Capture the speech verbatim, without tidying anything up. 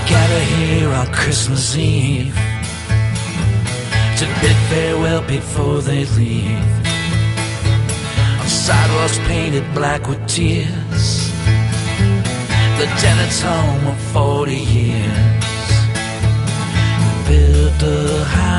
gather here on Christmas Eve to bid farewell before they leave. On sidewalks painted black with tears, the tenant's home of forty years. Built a house